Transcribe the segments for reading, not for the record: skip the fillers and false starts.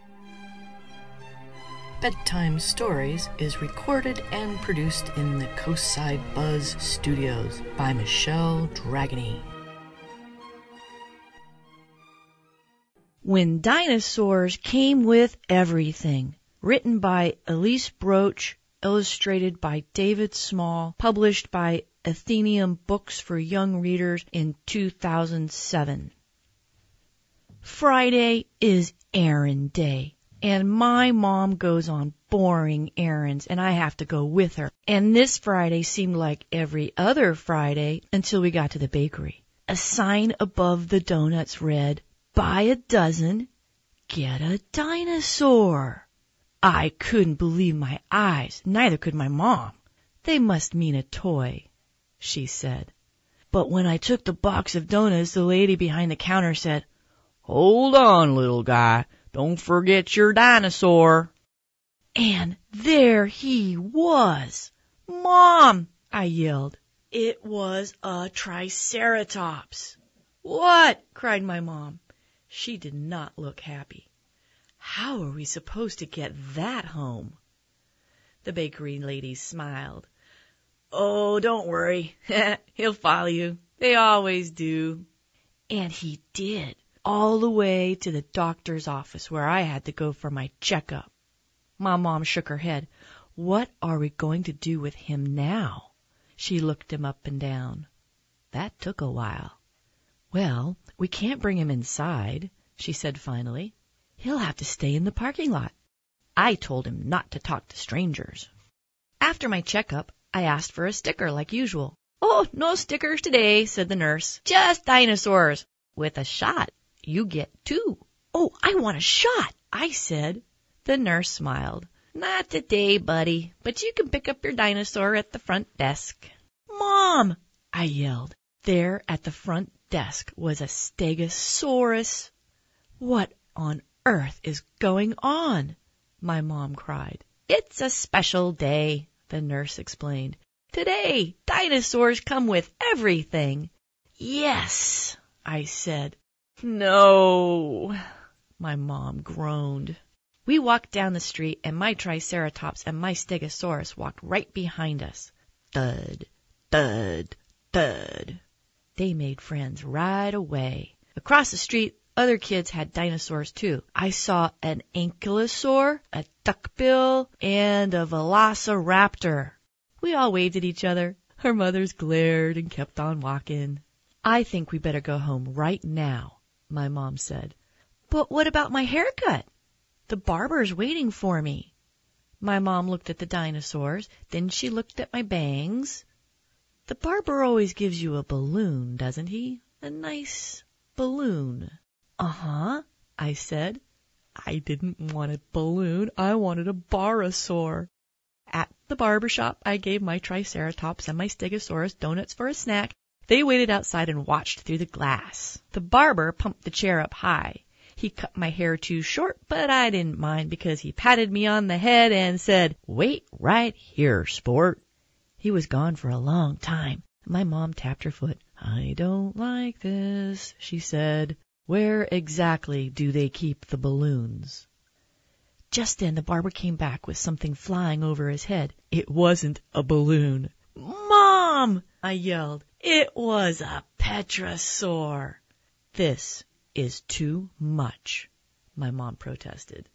Bedtime Stories is recorded and produced in the Coastside Buzz Studios by Michelle Dragony. When Dinosaurs Came with Everything, written by Elise Broach, illustrated by David Small, published by Athenaeum Books for Young Readers in 2007. Friday is errand day, and my mom goes on boring errands, and I have to go with her. And this Friday seemed like every other Friday until we got to the bakery. A sign above the donuts read, "Buy a dozen, get a dinosaur." I couldn't believe my eyes. Neither could my mom. "They must mean a toy," she said. But when I took the box of donuts, the lady behind the counter said, "Hold on, little guy. Don't forget your dinosaur." And there he was. "Mom!" I yelled. It was a Triceratops. "What?" cried my mom. She did not look happy. "How are we supposed to get that home?" The bakery lady smiled. "Oh, don't worry. He'll follow you. They always do." And he did, all the way to the doctor's office where I had to go for my checkup. My mom shook her head. "What are we going to do with him now?" She looked him up and down. That took a while. "Well, we can't bring him inside," she said finally. "He'll have to stay in the parking lot." I told him not to talk to strangers. After my checkup, I asked for a sticker like usual. "Oh, no stickers today," said the nurse. "Just dinosaurs. With a shot. You get 2. "Oh, I want a shot," I said. The nurse smiled. "Not today, buddy, but you can pick up your dinosaur at the front desk." "Mom!" I yelled. There at the front desk was a Stegosaurus. "What on earth is going on?" my mom cried. "It's a special day," the nurse explained. "Today, dinosaurs come with everything." "Yes," I said. "No," my mom groaned. We walked down the street, and my Triceratops and my Stegosaurus walked right behind us. Thud, thud, thud. They made friends right away. Across the street, other kids had dinosaurs too. I saw an ankylosaur, a duckbill, and a velociraptor. We all waved at each other. Our mothers glared and kept on walking. "I think we better go home right now," my mom said. "But what about my haircut? The barber's waiting for me." My mom looked at the dinosaurs, then she looked at my bangs. "The barber always gives you a balloon, doesn't he? A nice balloon." "Uh-huh," I said. I didn't want a balloon. I wanted a barosaur. At the barber shop, I gave my Triceratops and my Stegosaurus donuts for a snack. They waited outside and watched through the glass. The barber pumped the chair up high. He cut my hair too short, but I didn't mind because he patted me on the head and said, "Wait right here, sport." He was gone for a long time. My mom tapped her foot. "I don't like this," she said. "Where exactly do they keep the balloons?" Just then the barber came back with something flying over his head. It wasn't a balloon. "Mom!" I yelled. It was a petrosaur. "This is too much," my mom protested.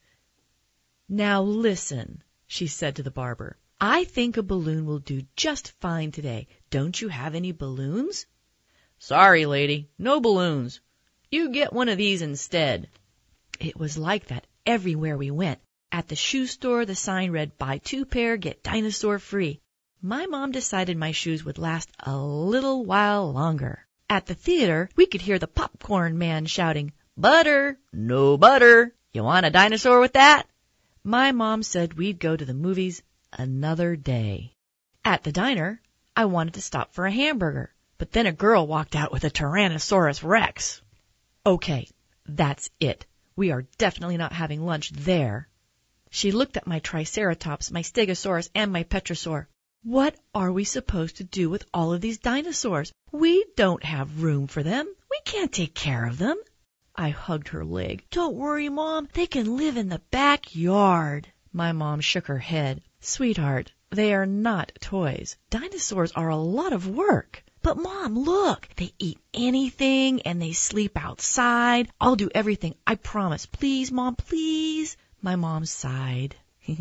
"Now listen," she said to the barber. "I think a balloon will do just fine today. Don't you have any balloons?" "Sorry, lady, no balloons. You get one of these instead." It was like that everywhere we went. At the shoe store, the sign read, "Buy 2 pair, get dinosaur free." My mom decided my shoes would last a little while longer. At the theater, we could hear the popcorn man shouting, "Butter, no butter. You want a dinosaur with that?" My mom said we'd go to the movies another day. At the diner, I wanted to stop for a hamburger, but then a girl walked out with a Tyrannosaurus Rex. "Okay, that's it. We are definitely not having lunch there." She looked at my Triceratops, my Stegosaurus, and my Petrosaur. "What are we supposed to do with all of these dinosaurs? We don't have room for them. We can't take care of them." I hugged her leg. Don't worry, Mom. They can live in the backyard. My mom shook her head. Sweetheart, they are not toys. Dinosaurs are a lot of work. But Mom, look. They eat anything and they sleep outside. I'll do everything. I promise. Please, Mom, please. My mom sighed.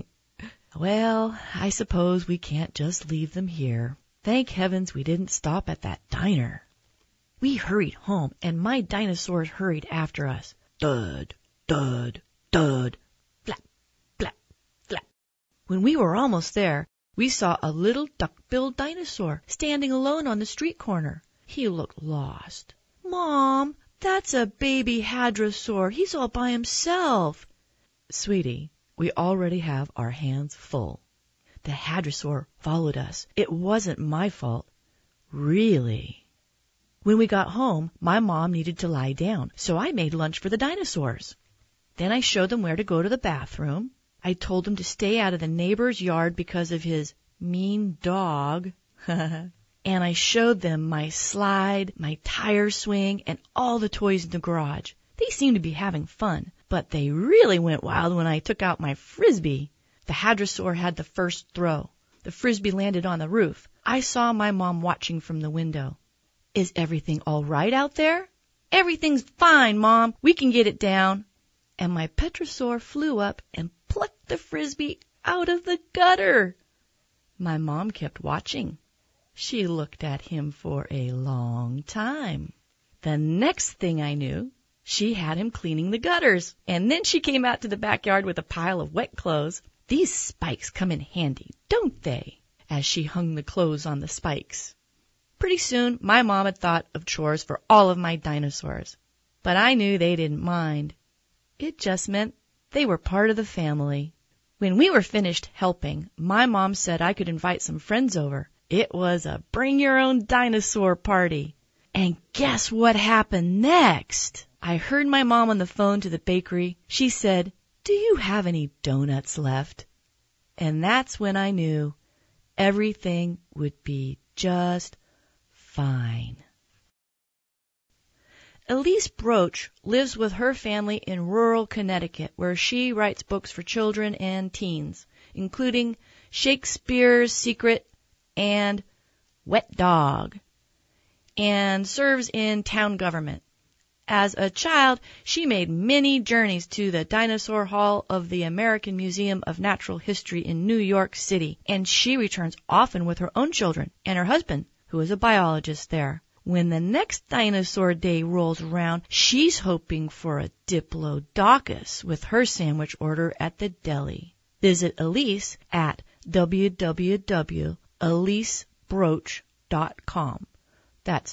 Well, I suppose we can't just leave them here. Thank heavens we didn't stop at that diner. We hurried home, and my dinosaurs hurried after us. Thud, thud, thud, flap, flap, flap. When we were almost there, we saw a little duck-billed dinosaur standing alone on the street corner. He looked lost. Mom, that's a baby hadrosaur. He's all by himself. Sweetie, we already have our hands full. The hadrosaur followed us. It wasn't my fault. Really. When we got home, my mom needed to lie down, so I made lunch for the dinosaurs. Then I showed them where to go to the bathroom. I told them to stay out of the neighbor's yard because of his mean dog. And I showed them my slide, my tire swing, and all the toys in the garage. They seemed to be having fun, but they really went wild when I took out my Frisbee. The hadrosaur had the first throw. The Frisbee landed on the roof. I saw my mom watching from the window. Is everything all right out there? Everything's fine, Mom. We can get it down. And my Petrosaur flew up and plucked the Frisbee out of the gutter. My mom kept watching. She looked at him for a long time. The next thing I knew, she had him cleaning the gutters. And then she came out to the backyard with a pile of wet clothes. These spikes come in handy, don't they? As she hung the clothes on the spikes. Pretty soon, my mom had thought of chores for all of my dinosaurs. But I knew they didn't mind. It just meant they were part of the family. When we were finished helping, my mom said I could invite some friends over. It was a bring-your-own-dinosaur party. And guess what happened next? I heard my mom on the phone to the bakery. She said, "Do you have any donuts left?" And that's when I knew everything would be just fine. Elise Broach lives with her family in rural Connecticut, where she writes books for children and teens, including Shakespeare's Secret and Wet Dog, and serves in town government. As a child, she made many journeys to the Dinosaur Hall of the American Museum of Natural History in New York City, and she returns often with her own children and her husband, who is a biologist there. When the next Dinosaur Day rolls around, she's hoping for a Diplodocus with her sandwich order at the deli. Visit Elise at www.elisebroach.com. That's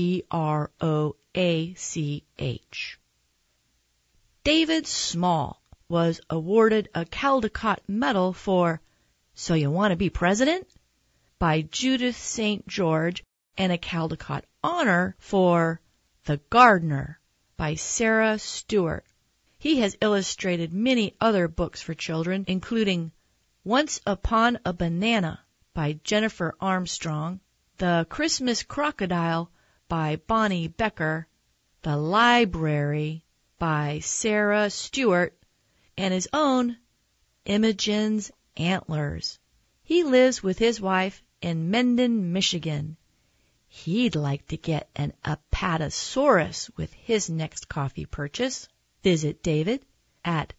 BROACH. David Small was awarded a Caldecott Medal for So You Want to Be President? By Judith St. George, and a Caldecott Honor for The Gardener by Sarah Stewart. He has illustrated many other books for children, including Once Upon a Banana by Jennifer Armstrong, The Christmas Crocodile by Bonnie Becker, The Library by Sarah Stewart, and his own Imogen's Antlers. He lives with his wife in Mendon, Michigan. He'd like to get an Apatosaurus with his next coffee purchase. Visit David at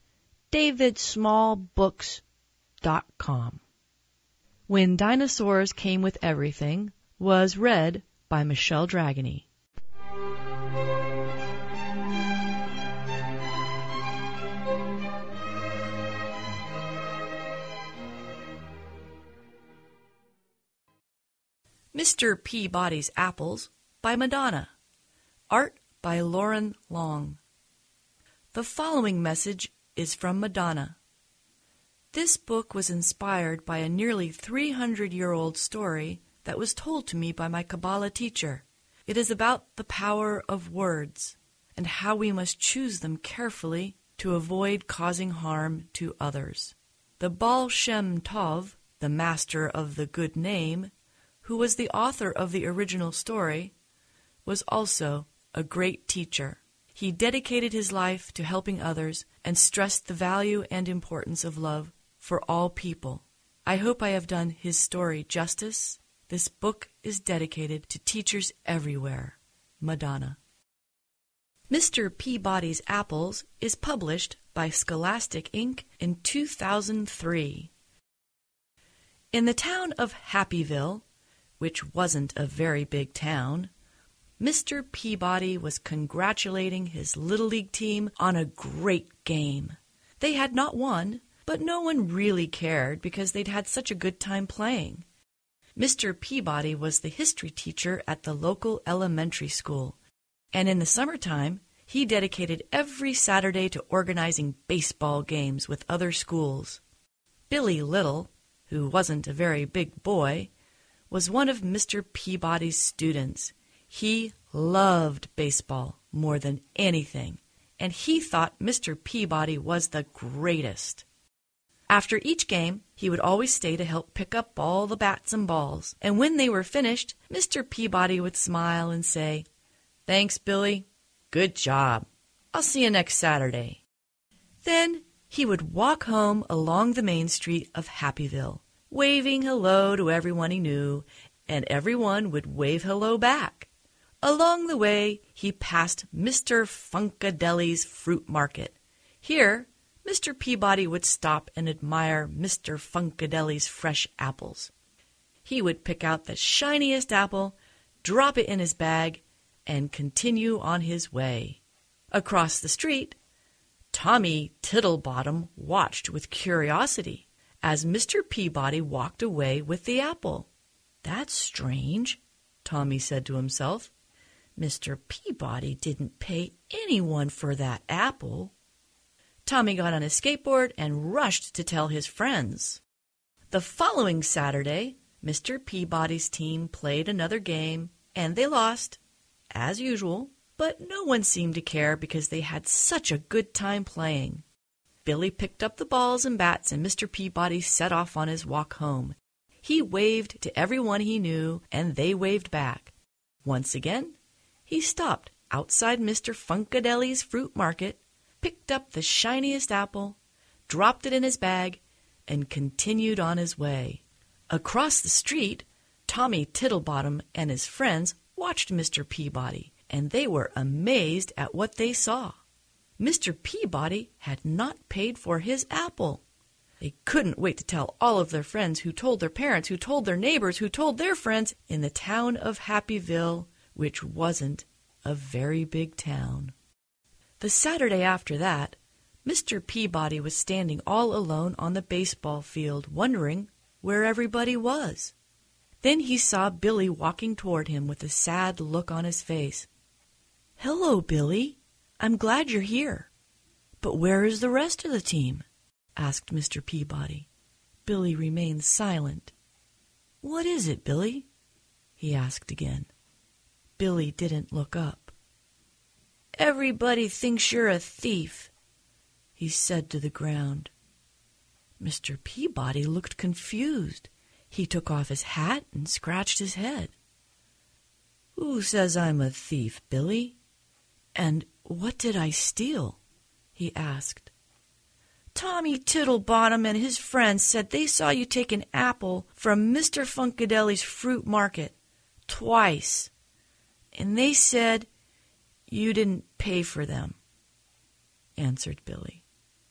davidsmallbooks.com. When Dinosaurs Came with Everything was read by Michelle Dragony. Mr. Peabody's Apples by Madonna. Art by Lauren Long. The following message is from Madonna. This book was inspired by a nearly 300-year-old story that was told to me by my Kabbalah teacher. It is about the power of words and how we must choose them carefully to avoid causing harm to others. The Baal Shem Tov, the master of the good name, who was the author of the original story, was also a great teacher. He dedicated his life to helping others and stressed the value and importance of love for all people. I hope I have done his story justice. This book is dedicated to teachers everywhere. Madonna. Mr. Peabody's Apples is published by Scholastic Inc. in 2003. In the town of Happyville, which wasn't a very big town, Mr. Peabody was congratulating his Little League team on a great game. They had not won, but no one really cared because they'd had such a good time playing. Mr. Peabody was the history teacher at the local elementary school, and in the summertime, he dedicated every Saturday to organizing baseball games with other schools. Billy Little, who wasn't a very big boy, was one of Mr. Peabody's students. He loved baseball more than anything, and he thought Mr. Peabody was the greatest. After each game, he would always stay to help pick up all the bats and balls, and when they were finished, Mr. Peabody would smile and say, "Thanks, Billy. Good job. I'll see you next Saturday." Then he would walk home along the main street of Happyville, waving hello to everyone he knew, and everyone would wave hello back. Along the way, he passed Mr. Funkadelli's fruit market. Here, Mr. Peabody would stop and admire Mr. Funkadelli's fresh apples. He would pick out the shiniest apple, drop it in his bag, and continue on his way. Across the street, Tommy Tittlebottom watched with curiosity as Mr. Peabody walked away with the apple. "That's strange," Tommy said to himself. "Mr. Peabody didn't pay anyone for that apple." Tommy got on his skateboard and rushed to tell his friends. The following Saturday, Mr. Peabody's team played another game, and they lost, as usual, but no one seemed to care because they had such a good time playing. Billy picked up the balls and bats, and Mr. Peabody set off on his walk home. He waved to everyone he knew, and they waved back. Once again, he stopped outside Mr. Funkadelli's fruit market, picked up the shiniest apple, dropped it in his bag, and continued on his way. Across the street, Tommy Tittlebottom and his friends watched Mr. Peabody, and they were amazed at what they saw. Mr. Peabody had not paid for his apple. They couldn't wait to tell all of their friends, who told their parents, who told their neighbors, who told their friends in the town of Happyville, which wasn't a very big town. The Saturday after that, Mr. Peabody was standing all alone on the baseball field, wondering where everybody was. Then he saw Billy walking toward him with a sad look on his face. "Hello, Billy. I'm glad you're here. But where is the rest of the team?" asked Mr. Peabody. Billy remained silent. "What is it, Billy?" he asked again. Billy didn't look up. "Everybody thinks you're a thief," he said to the ground. Mr. Peabody looked confused. He took off his hat and scratched his head. "Who says I'm a thief, Billy? And what did I steal?" he asked. "Tommy Tittlebottom and his friends said they saw you take an apple from Mr. Funkadelli's fruit market twice, and they said you didn't pay for them," answered Billy.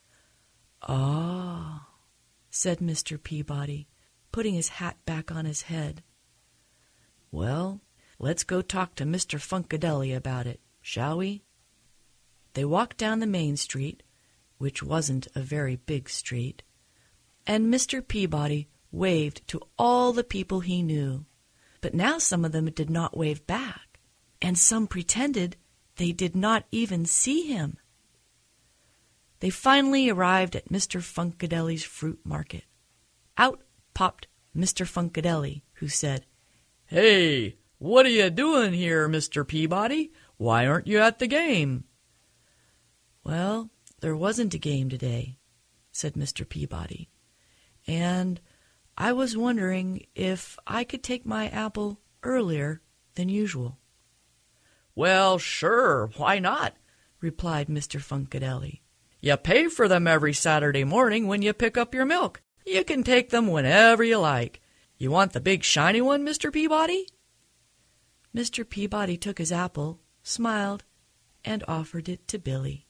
"Ah," said Mr. Peabody, putting his hat back on his head. "Well, let's go talk to Mr. Funkadelli about it, shall we?" They walked down the main street, which wasn't a very big street, and Mr. Peabody waved to all the people he knew. But now some of them did not wave back, and some pretended they did not even see him. They finally arrived at Mr. Funkadelli's fruit market. Out popped Mr. Funkadelli, who said, "Hey, what are you doing here, Mr. Peabody? Why aren't you at the game?" "Well, there wasn't a game today," said Mr. Peabody, "and I was wondering if I could take my apple earlier than usual." "Well, sure, why not?" replied Mr. Funkadelli. "You pay for them every Saturday morning when you pick up your milk. You can take them whenever you like. You want the big shiny one, Mr. Peabody?" Mr. Peabody took his apple, smiled, and offered it to Billy.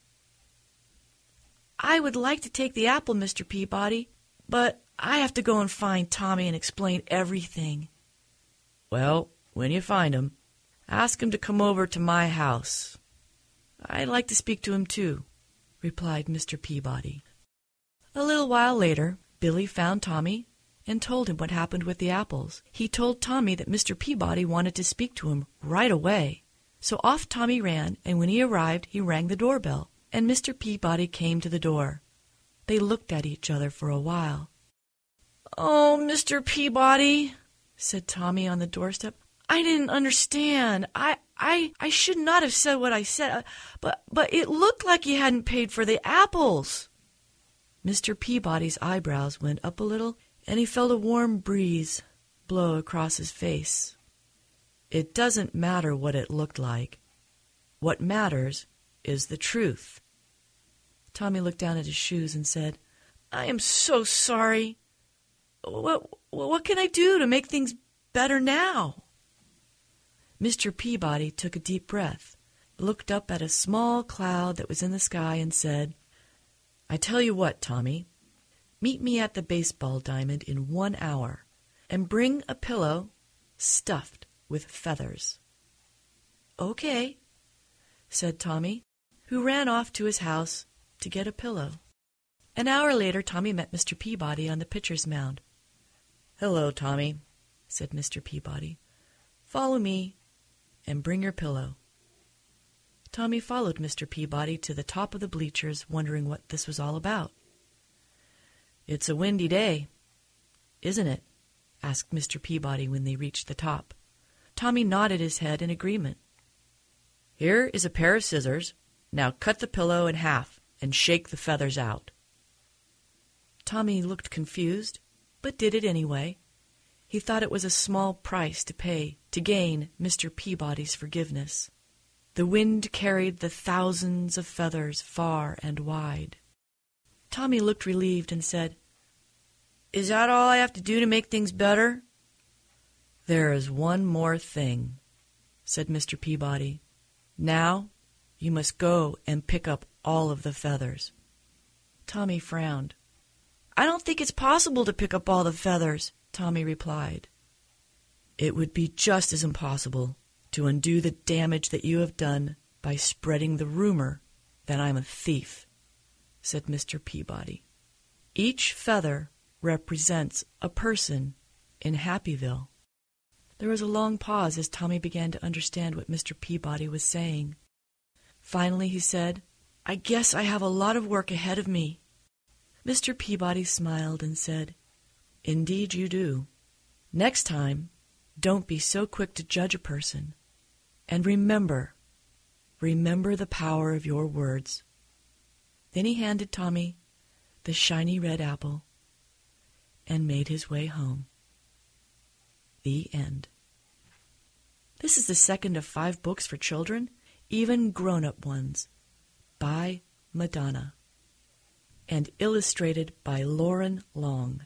"I would like to take the apple, Mr. Peabody, but I have to go and find Tommy and explain everything." "Well, when you find him, ask him to come over to my house. I'd like to speak to him too," replied Mr. Peabody. A little while later, Billy found Tommy and told him what happened with the apples. He told Tommy that Mr. Peabody wanted to speak to him right away. So off Tommy ran, and when he arrived, he rang the doorbell, and Mr. Peabody came to the door. They looked at each other for a while. "Oh, Mr. Peabody," said Tommy on the doorstep, "I didn't understand. I should not have said what I said, but it looked like you hadn't paid for the apples." Mr. Peabody's eyebrows went up a little, and he felt a warm breeze blow across his face. "It doesn't matter what it looked like. What matters is the truth." Tommy looked down at his shoes and said, "I am so sorry. What can I do to make things better now?" Mr. Peabody took a deep breath, looked up at a small cloud that was in the sky, and said, "I tell you what, Tommy, meet me at the baseball diamond in 1 hour, and bring a pillow stuffed with feathers." "Okay," said Tommy, who ran off to his house to get a pillow. An hour later, Tommy met Mr. Peabody on the pitcher's mound. "Hello, Tommy," said Mr. Peabody. "Follow me and bring your pillow." Tommy followed Mr. Peabody to the top of the bleachers, wondering what this was all about. "It's a windy day, isn't it?" asked Mr. Peabody when they reached the top. Tommy nodded his head in agreement. "Here is a pair of scissors. Now cut the pillow in half and shake the feathers out." Tommy looked confused, but did it anyway. He thought it was a small price to pay to gain Mr. Peabody's forgiveness. The wind carried the thousands of feathers far and wide. Tommy looked relieved and said, "Is that all I have to do to make things better?" "There is one more thing," said Mr. Peabody. "Now you must go and pick up all of the feathers." Tommy frowned. "I don't think it's possible to pick up all the feathers," Tommy replied. "It would be just as impossible to undo the damage that you have done by spreading the rumor that I'm a thief," said Mr. Peabody. "Each feather represents a person in Happyville." There was a long pause as Tommy began to understand what Mr. Peabody was saying. Finally he said, "I guess I have a lot of work ahead of me." Mr. Peabody smiled and said, "Indeed you do. Next time, don't be so quick to judge a person. And remember the power of your words." Then he handed Tommy the shiny red apple and made his way home. The end. This is the second of 5 books for children, even grown-up ones, by Madonna, and illustrated by Lauren Long.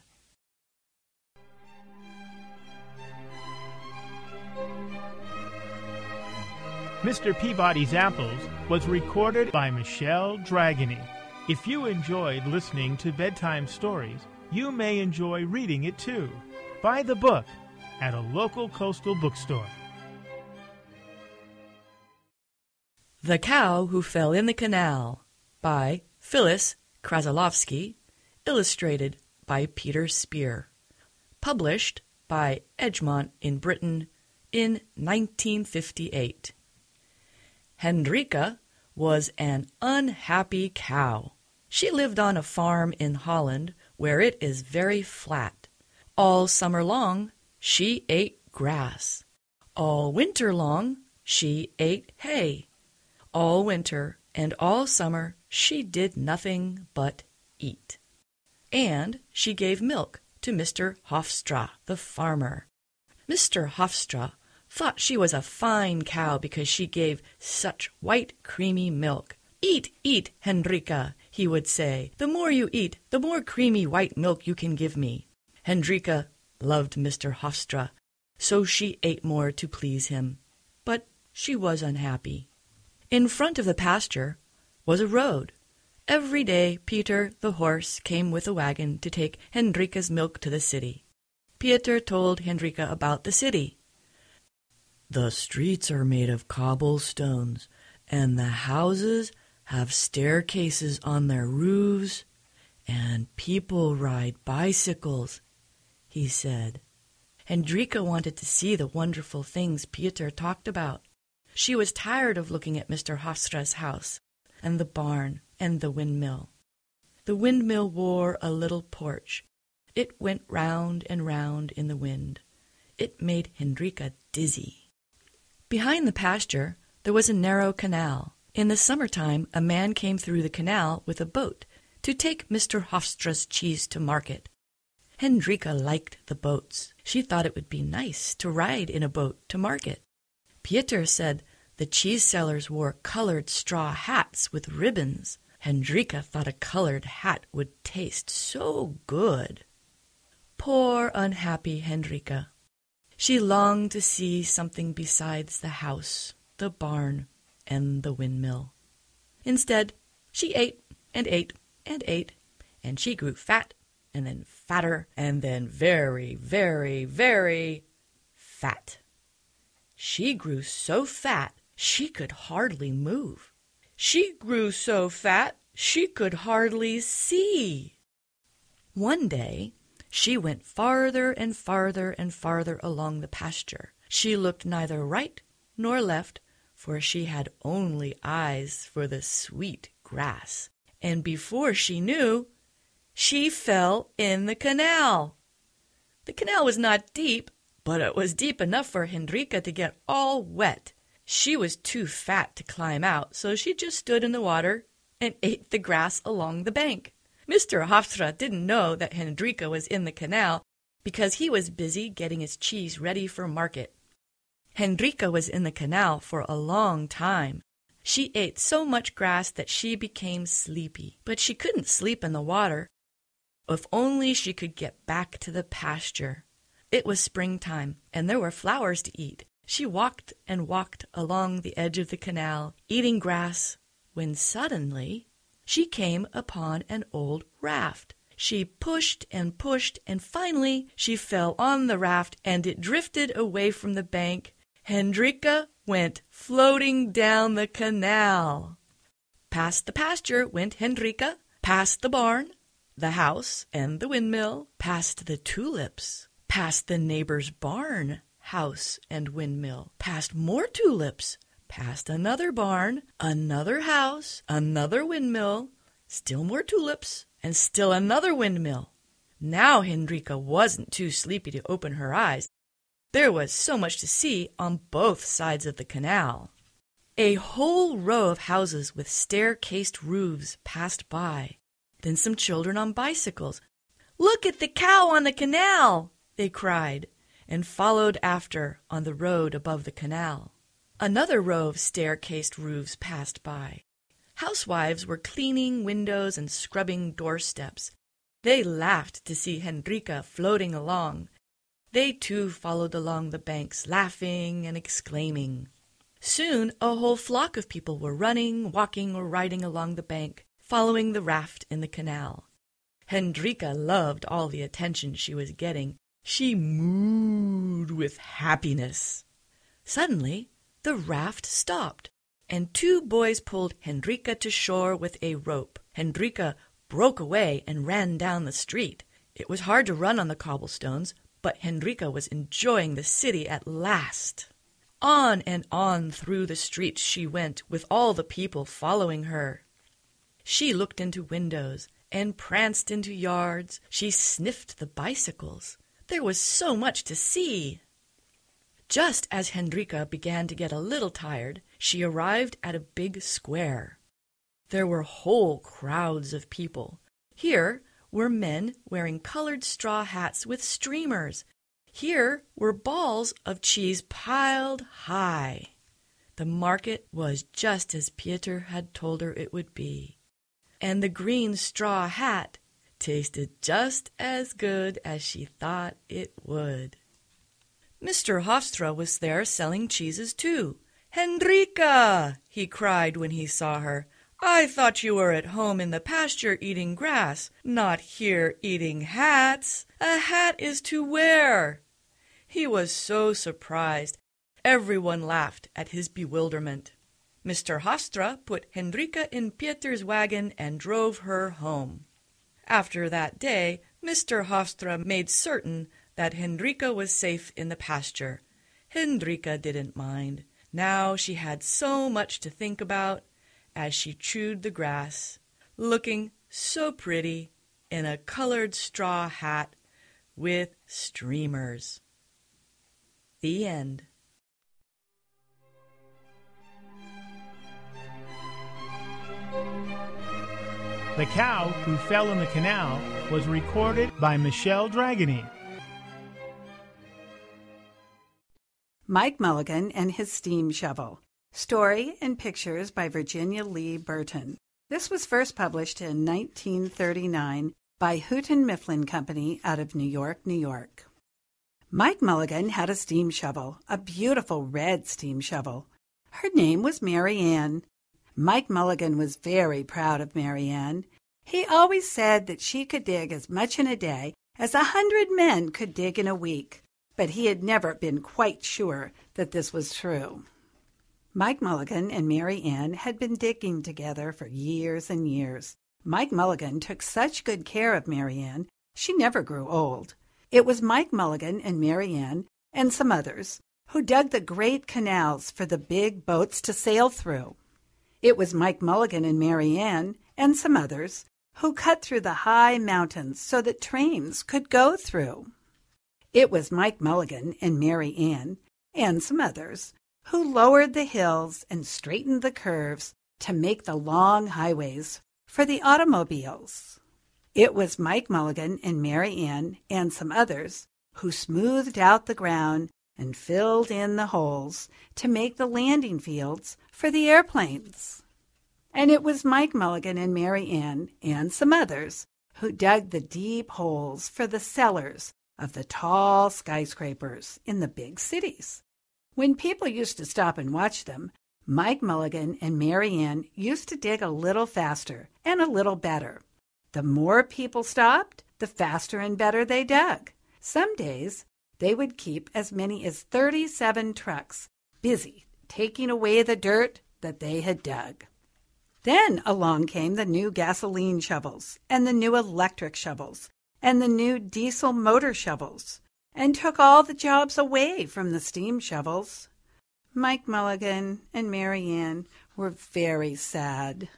Mr. Peabody's Apples was recorded by Michelle Dragony. If you enjoyed listening to bedtime stories, you may enjoy reading it too. Buy the book at a local coastal bookstore. The Cow Who Fell in the Canal by Phyllis Krasilovsky, illustrated by Peter Spear. Published by Egmont in Britain in 1958. Hendrika was an unhappy cow. She lived on a farm in Holland where it is very flat. All summer long, she ate grass. All winter long, she ate hay. All winter and all summer, she did nothing but eat. And she gave milk to Mr. Hofstra, the farmer. Mr. Hofstra thought she was a fine cow because she gave such white, creamy milk, "Eat, eat, Hendrika," he would say. "The more you eat, the more creamy white milk you can give me." Hendrika loved Mr. Hofstra, so she ate more to please him. But she was unhappy. In front of the pasture was a road. Every day Peter, the horse, came with a wagon to take Hendrika's milk to the city. Peter told Hendrika about the city. "The streets are made of cobblestones, and the houses have staircases on their roofs, and people ride bicycles," he said. Hendrika wanted to see the wonderful things Peter talked about. She was tired of looking at Mr. Hofstra's house, and the barn, and the windmill. The windmill wore a little porch. It went round and round in the wind. It made Hendrika dizzy. Behind the pasture there was a narrow canal. In the summertime a man came through the canal with a boat to take Mr. Hofstra's cheese to market. Hendrika liked the boats. She thought it would be nice to ride in a boat to market. Peter said the cheese sellers wore colored straw hats with ribbons. Hendrika thought a colored hat would taste so good. Poor unhappy Hendrika. She longed to see something besides the house, the barn, and the windmill. Instead, she ate and ate and ate, and she grew fat, and then fatter, and then very, very, very fat. She grew so fat she could hardly move. She grew so fat she could hardly see. One day she went farther and farther and farther along the pasture. She looked neither right nor left, for she had only eyes for the sweet grass. And before she knew, she fell in the canal. The canal was not deep, but it was deep enough for Hendrika to get all wet. She was too fat to climb out, so she just stood in the water and ate the grass along the bank. Mr. Hofstra didn't know that Hendrika was in the canal because he was busy getting his cheese ready for market. Hendrika was in the canal for a long time. She ate so much grass that she became sleepy, but she couldn't sleep in the water. If only she could get back to the pasture. It was springtime, and there were flowers to eat. She walked and walked along the edge of the canal, eating grass, when suddenly she came upon an old raft. She pushed and pushed, and finally she fell on the raft, and it drifted away from the bank. Hendrika went floating down the canal. Past the pasture went Hendrika, past the barn, the house, and the windmill, past the tulips, past the neighbor's barn, house, and windmill, past more tulips, past another barn, another house, another windmill, still more tulips, and still another windmill. Now Hendrika wasn't too sleepy to open her eyes. There was so much to see on both sides of the canal. A whole row of houses with stair-cased roofs passed by. Then some children on bicycles. "Look at the cow on the canal!" they cried, and followed after on the road above the canal. Another row of stair-cased roofs passed by. Housewives were cleaning windows and scrubbing doorsteps. They laughed to see Hendrika floating along. They too followed along the banks, laughing and exclaiming. Soon a whole flock of people were running, walking, or riding along the bank, following the raft in the canal. Hendrika loved all the attention she was getting. She mooed with happiness. Suddenly, the raft stopped, and two boys pulled Hendrika to shore with a rope. Hendrika broke away and ran down the street. It was hard to run on the cobblestones, but Hendrika was enjoying the city at last. On and on through the streets she went, with all the people following her. She looked into windows and pranced into yards. She sniffed the bicycles. There was so much to see. Just as Hendrika began to get a little tired, she arrived at a big square. There were whole crowds of people. Here were men wearing colored straw hats with streamers. Here were balls of cheese piled high. The market was just as Pieter had told her it would be, and the green straw hat tasted just as good as she thought it would. Mr. Hofstra was there selling cheeses too. "Hendrika!" he cried when he saw her. "I thought you were at home in the pasture eating grass, not here eating hats. A hat is to wear." He was so surprised. Everyone laughed at his bewilderment. Mr. Hofstra put Hendrika in Pieter's wagon and drove her home. After that day, Mr. Hofstra made certain that Hendrika was safe in the pasture. Hendrika didn't mind. Now she had so much to think about as she chewed the grass, looking so pretty in a colored straw hat with streamers. The end. The Cow Who Fell in the Canal was recorded by Michelle Dragony. Mike Mulligan and His Steam Shovel. Story and pictures by Virginia Lee Burton. This was first published in 1939 by Houghton Mifflin Company out of New York, New York. Mike Mulligan had a steam shovel, a beautiful red steam shovel. Her name was Mary Ann. Mike Mulligan was very proud of Mary Ann. He always said that she could dig as much in a day as 100 men could dig in a week, but he had never been quite sure that this was true. Mike Mulligan and Mary Ann had been digging together for years and years. Mike Mulligan took such good care of Mary Ann, she never grew old. It was Mike Mulligan and Mary Ann and some others who dug the great canals for the big boats to sail through. It was Mike Mulligan and Mary Ann and some others who cut through the high mountains so that trains could go through. It was Mike Mulligan and Mary Ann and some others who lowered the hills and straightened the curves to make the long highways for the automobiles. It was Mike Mulligan and Mary Ann and some others who smoothed out the ground and filled in the holes to make the landing fields for the airplanes. And it was Mike Mulligan and Mary Ann and some others who dug the deep holes for the cellars of the tall skyscrapers in the big cities. When people used to stop and watch them, Mike Mulligan and Mary Ann used to dig a little faster and a little better. The more people stopped, the faster and better they dug. Some days, they would keep as many as 37 trucks busy taking away the dirt that they had dug. Then along came the new gasoline shovels and the new electric shovels and the new diesel motor shovels and took all the jobs away from the steam shovels. Mike Mulligan and Mary Ann were very sad.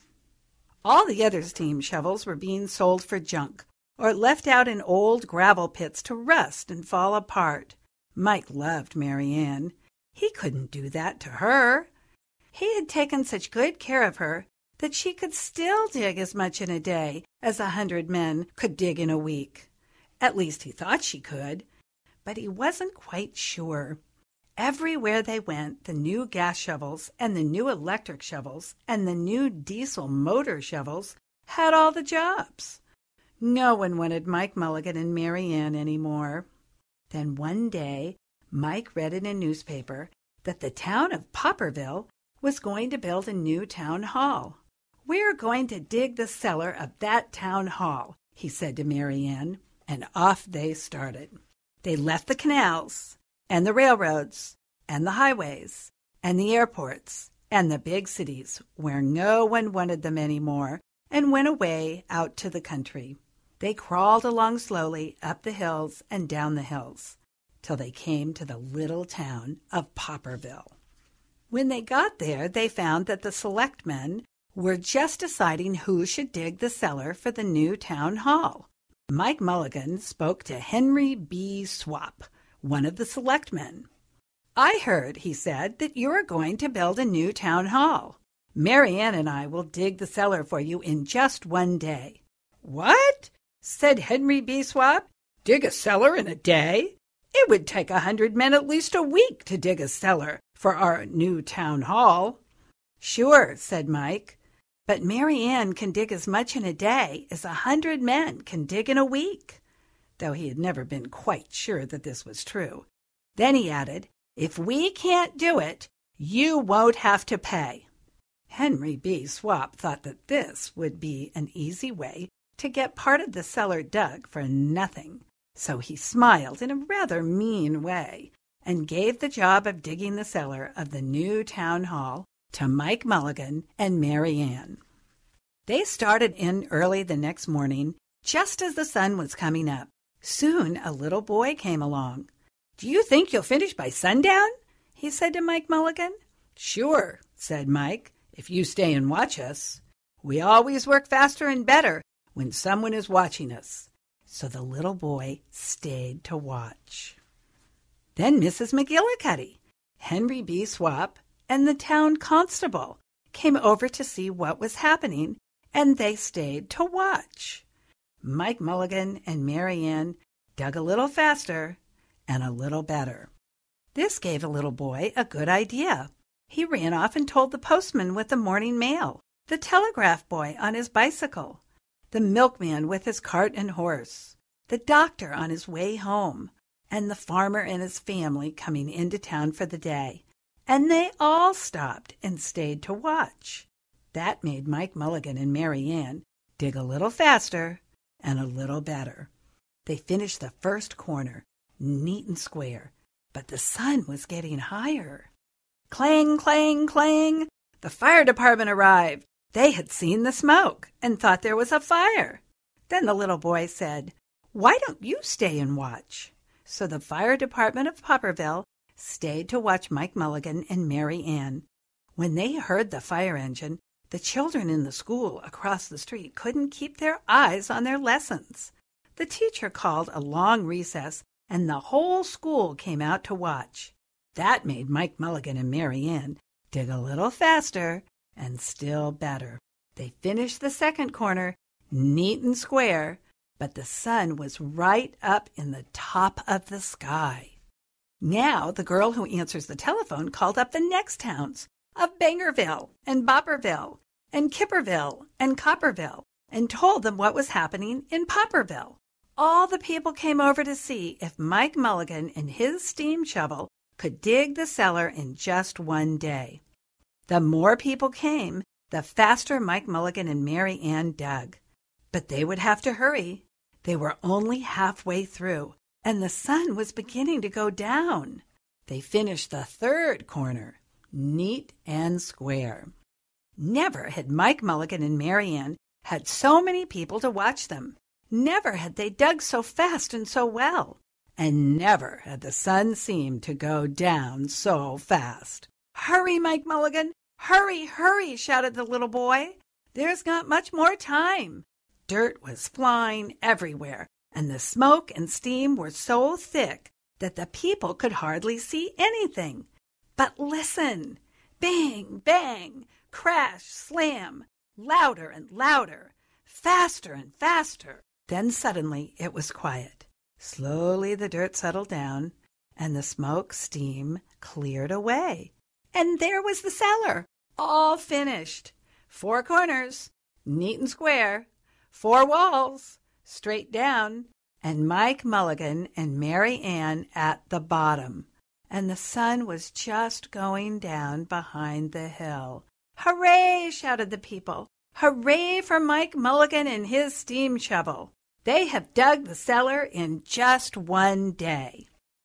All the other steam shovels were being sold for junk or left out in old gravel pits to rust and fall apart. Mike loved Mary Ann. He couldn't do that to her. He had taken such good care of her that she could still dig as much in a day as 100 men could dig in a week. At least he thought she could, but he wasn't quite sure. Everywhere they went, the new gas shovels and the new electric shovels and the new diesel motor shovels had all the jobs. No one wanted Mike Mulligan and Mary Ann anymore. Then one day, Mike read in a newspaper that the town of Popperville was going to build a new town hall. "We're going to dig the cellar of that town hall," he said to Mary Ann, and off they started. They left the canals and the railroads and the highways and the airports and the big cities where no one wanted them anymore and went away out to the country. They crawled along slowly up the hills and down the hills till they came to the little town of Popperville. When they got there, they found that the selectmen were just deciding who should dig the cellar for the new town hall. Mike Mulligan spoke to Henry B. Swap, one of the selectmen. "I heard," he said, "that you are going to build a new town hall. Mary Ann and I will dig the cellar for you in just one day." "What?" said Henry B. Swap. "Dig a cellar in a day? It would take 100 men at least a week to dig a cellar for our new town hall." "Sure," said Mike, "but Mary Ann can dig as much in a day as 100 men can dig in a week," though he had never been quite sure that this was true. Then he added, "If we can't do it, you won't have to pay." Henry B. Swap thought that this would be an easy way to get part of the cellar dug for nothing, so he smiled in a rather mean way and gave the job of digging the cellar of the new town hall to Mike Mulligan and Mary Ann. They started in early the next morning, just as the sun was coming up. Soon a little boy came along. "Do you think you'll finish by sundown?" he said to Mike Mulligan. "Sure," said Mike, "if you stay and watch us. We always work faster and better when someone is watching us." So the little boy stayed to watch. Then Mrs. McGillicuddy, Henry B. Swap, and the town constable came over to see what was happening, and they stayed to watch. Mike Mulligan and Mary Ann dug a little faster and a little better. This gave a little boy a good idea. He ran off and told the postman with the morning mail, the telegraph boy on his bicycle, the milkman with his cart and horse, the doctor on his way home, and the farmer and his family coming into town for the day. And they all stopped and stayed to watch. That made Mike Mulligan and Mary Ann dig a little faster and a little better. They finished the first corner, neat and square, but the sun was getting higher. Clang, clang, clang! The fire department arrived. They had seen the smoke and thought there was a fire. Then the little boy said, "Why don't you stay and watch?" So the fire department of Popperville stayed to watch Mike Mulligan and Mary Ann. When they heard the fire engine, the children in the school across the street couldn't keep their eyes on their lessons. The teacher called a long recess, and the whole school came out to watch. That made Mike Mulligan and Mary Ann dig a little faster and still better. They finished the second corner, neat and square, but the sun was right up in the top of the sky. Now the girl who answers the telephone called up the next towns of Bangerville and Bopperville and Kipperville and Copperville and told them what was happening in Popperville. All the people came over to see if Mike Mulligan and his steam shovel could dig the cellar in just one day. The more people came, the faster Mike Mulligan and Mary Ann dug. But they would have to hurry. They were only halfway through, and the sun was beginning to go down. They finished the third corner, neat and square. Never had Mike Mulligan and Mary Ann had so many people to watch them. Never had they dug so fast and so well. And never had the sun seemed to go down so fast. "Hurry, Mike Mulligan! Hurry, hurry!" shouted the little boy. "There's not much more time." Dirt was flying everywhere, and the smoke and steam were so thick that the people could hardly see anything. But listen! Bang, bang! Crash, slam! Louder and louder! Faster and faster! Then suddenly it was quiet. Slowly the dirt settled down, and the smoke, steam cleared away. And there was the cellar, all finished. 4 corners, neat and square. 4 walls, straight down, and Mike Mulligan and Mary Ann at the bottom. And the sun was just going down behind the hill. "Hooray!" shouted the people. "Hooray for Mike Mulligan and his steam shovel! They have dug the cellar in just one day."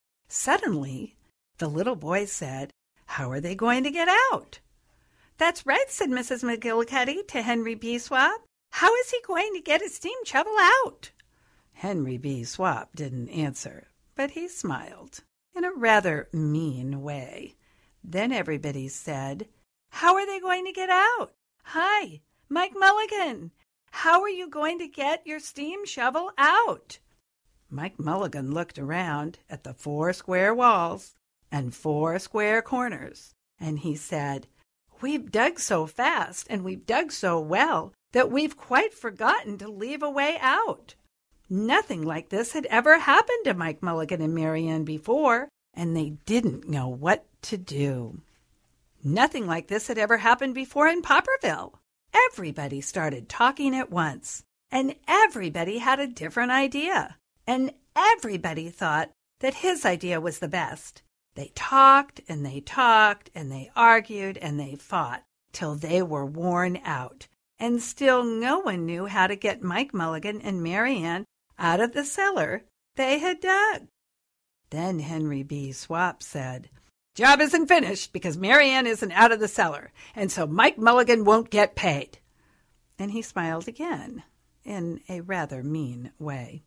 Suddenly, the little boy said, "How are they going to get out?" "That's right," said Mrs. McGillicuddy to Henry B. Swap. "How is he going to get his steam shovel out?" Henry B. Swap didn't answer, but he smiled in a rather mean way. Then everybody said, "How are they going to get out? Hi, Mike Mulligan! How are you going to get your steam shovel out?" Mike Mulligan looked around at the 4 square walls and 4 square corners, and he said, "We've dug so fast and we've dug so well that we've quite forgotten to leave a way out." Nothing like this had ever happened to Mike Mulligan and Mary Ann before, and they didn't know what to do. Nothing like this had ever happened before in Popperville. Everybody started talking at once, and everybody had a different idea, and everybody thought that his idea was the best. They talked and they talked and they argued and they fought till they were worn out, and still no one knew how to get Mike Mulligan and Mary Ann out of the cellar they had dug. Then Henry B. Swap said, "Job isn't finished because Mary Ann isn't out of the cellar, and so Mike Mulligan won't get paid." And he smiled again, in a rather mean way.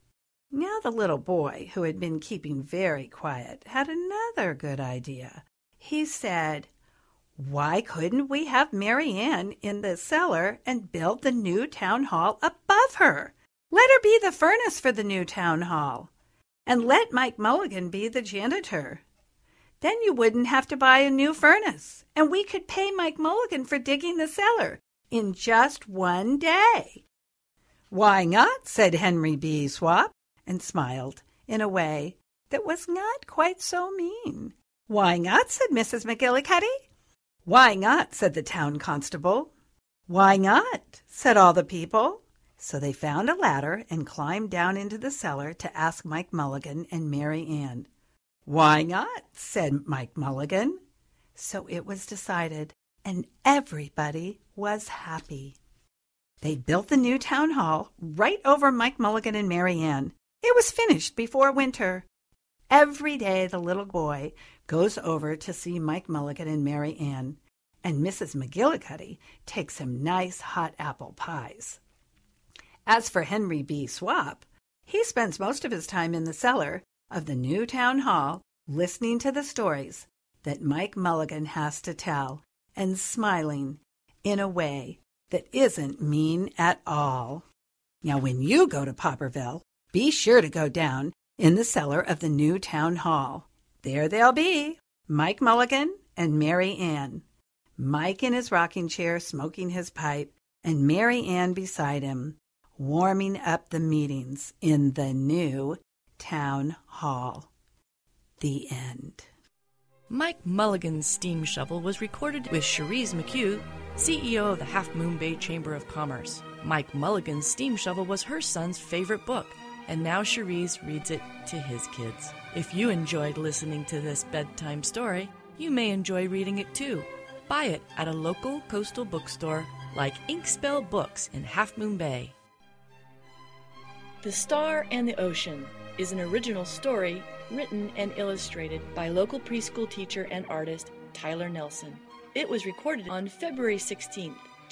Now the little boy, who had been keeping very quiet, had another good idea. He said, "Why couldn't we have Mary Ann in the cellar and build the new town hall above her? Let her be the furnace for the new town hall, and let Mike Mulligan be the janitor. Then you wouldn't have to buy a new furnace, and we could pay Mike Mulligan for digging the cellar in just one day." "Why not?" said Henry B. Swap, and smiled in a way that was not quite so mean. "Why not?" said Mrs. McGillicuddy. "Why not?" said the town constable. "Why not?" said all the people. So they found a ladder and climbed down into the cellar to ask Mike Mulligan and Mary Ann. "Why not?" said Mike Mulligan. So it was decided, and everybody was happy. They built the new town hall right over Mike Mulligan and Mary Ann. It was finished before winter. Every day the little boy goes over to see Mike Mulligan and Mary Ann, and Mrs. McGillicuddy takes him nice hot apple pies. As for Henry B. Swap, he spends most of his time in the cellar of the new town hall, listening to the stories that Mike Mulligan has to tell, and smiling in a way that isn't mean at all. Now, when you go to Popperville, be sure to go down in the cellar of the new town hall. There they'll be, Mike Mulligan and Mary Ann. Mike in his rocking chair smoking his pipe, and Mary Ann beside him, warming up the meetings in the new town hall. The end. Mike Mulligan's Steam Shovel was recorded with Cherise McHugh, CEO of the Half Moon Bay Chamber of Commerce. Mike Mulligan's Steam Shovel was her son's favorite book, and now Cherise reads it to his kids. If you enjoyed listening to this bedtime story, you may enjoy reading it too. Buy it at a local coastal bookstore like Inkspell Books in Half Moon Bay. The Star and the Ocean is an original story written and illustrated by local preschool teacher and artist Tyler Nelson. It was recorded on February 16,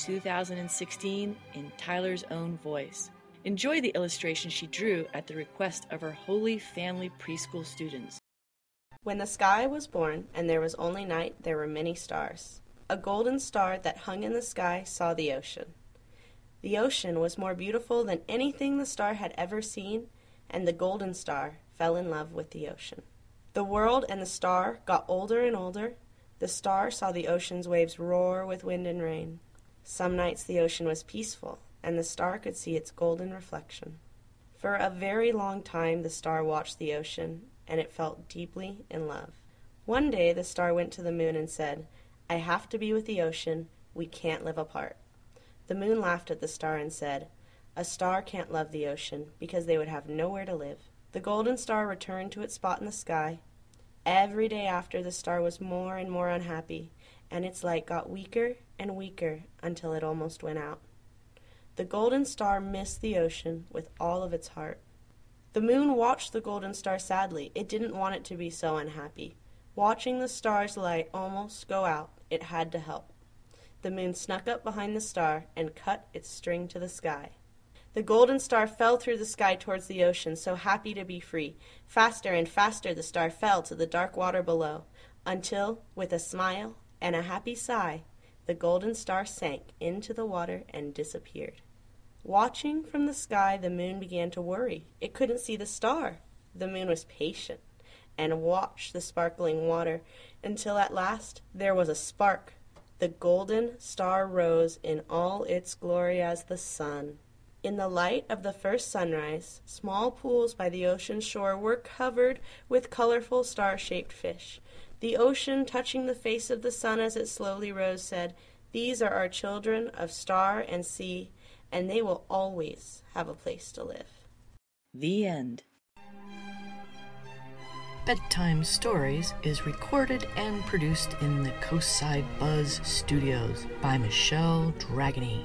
2016 in Tyler's own voice. Enjoy the illustration she drew at the request of her Holy Family preschool students. When the sky was born and there was only night, there were many stars. A golden star that hung in the sky saw the ocean. The ocean was more beautiful than anything the star had ever seen, and the golden star fell in love with the ocean. The world and the star got older and older. The star saw the ocean's waves roar with wind and rain. Some nights the ocean was peaceful, and the star could see its golden reflection. For a very long time the star watched the ocean, and it felt deeply in love. One day the star went to the moon and said, "I have to be with the ocean. We can't live apart." The moon laughed at the star and said, "A star can't love the ocean because they would have nowhere to live." The golden star returned to its spot in the sky. Every day after, the star was more and more unhappy, and its light got weaker and weaker until it almost went out. The golden star missed the ocean with all of its heart. The moon watched the golden star sadly. It didn't want it to be so unhappy. Watching the star's light almost go out, it had to help. The moon snuck up behind the star and cut its string to the sky. The golden star fell through the sky towards the ocean, so happy to be free. Faster and faster the star fell to the dark water below, until, with a smile and a happy sigh, the golden star sank into the water and disappeared. Watching from the sky, the moon began to worry. It couldn't see the star. The moon was patient and watched the sparkling water until at last there was a spark. The golden star rose in all its glory as the sun. In the light of the first sunrise, small pools by the ocean shore were covered with colorful star-shaped fish. The ocean, touching the face of the sun as it slowly rose, said, "These are our children of star and sea, and they will always have a place to live." The end. Bedtime Stories is recorded and produced in the Coastside Buzz Studios by Michelle Dragony.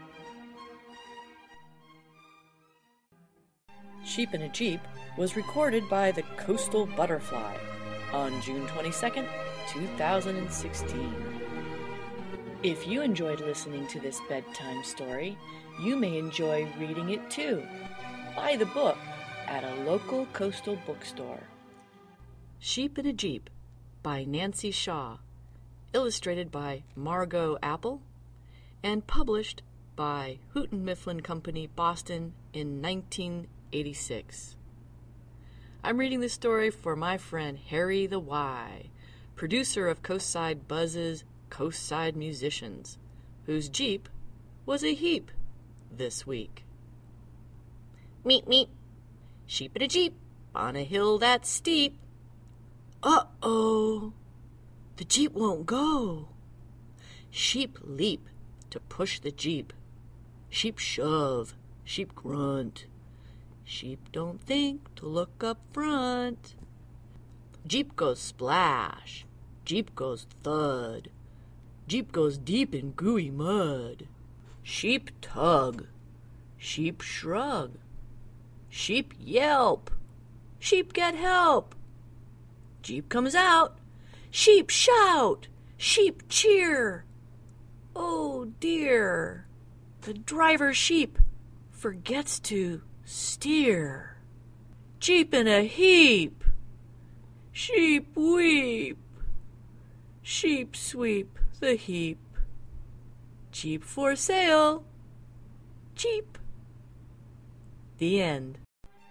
Sheep in a Jeep was recorded by the Coastal Butterfly on June 22nd, 2016. If you enjoyed listening to this bedtime story, you may enjoy reading it too. Buy the book at a local coastal bookstore. Sheep in a Jeep by Nancy Shaw, illustrated by Margot Apple, and published by Houghton Mifflin Company, Boston in 1986. I'm reading this story for my friend Harry the Y, producer of Coastside Buzz's Coastside Musicians, whose Jeep was a heap this week. Meep, meep. Sheep in a Jeep on a hill that's steep. Uh-oh, the Jeep won't go. Sheep leap to push the Jeep. Sheep shove, sheep grunt. Sheep don't think to look up front. Jeep goes splash, Jeep goes thud. Jeep goes deep in gooey mud. Sheep tug, sheep shrug. Sheep yelp, sheep get help. Jeep comes out, sheep shout, sheep cheer. Oh dear, the driver sheep forgets to steer. Jeep in a heap, sheep weep. Sheep sweep the heap. Jeep for sale, Jeep. The end.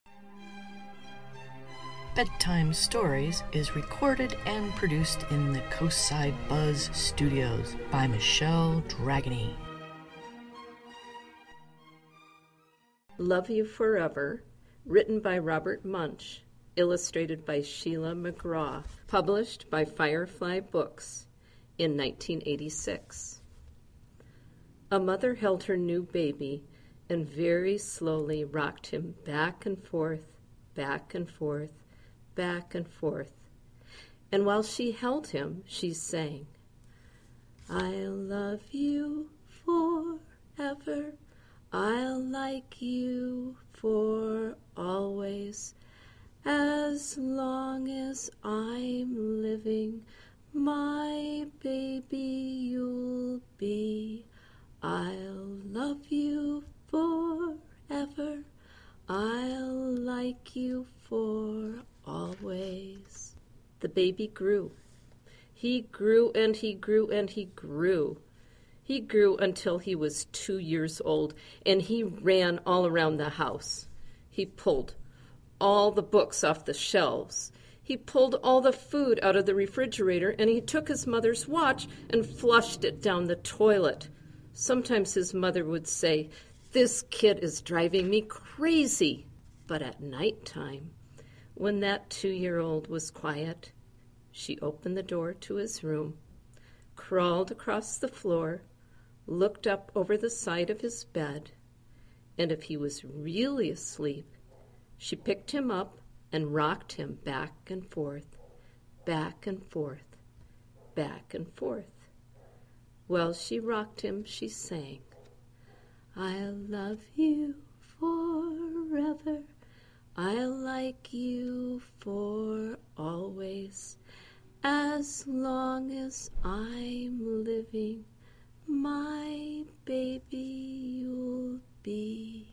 Bedtime Stories is recorded and produced in the Coastside Buzz Studios by Michelle Dragony. Love You Forever, written by Robert Munch, illustrated by Sheila McGraw, published by Firefly Books in 1986. A mother held her new baby and very slowly rocked him back and forth, back and forth, back and forth. And while she held him, she sang, "I'll love you forever. I'll like you for always. As long as I'm living, my baby you'll be. I'll love you forever. I'll like you for always." The baby grew. He grew and he grew and he grew. He grew until he was 2 years old, and he ran all around the house. He pulled all the books off the shelves. He pulled all the food out of the refrigerator, and he took his mother's watch and flushed it down the toilet. Sometimes his mother would say, "This kid is driving me crazy." But at nighttime, when that 2-year-old was quiet, she opened the door to his room, crawled across the floor, looked up over the side of his bed, and if he was really asleep, she picked him up and rocked him back and forth, back and forth, back and forth. While she rocked him, she sang, "I'll love you forever. I'll like you for always. As long as I'm living, my baby you'll be."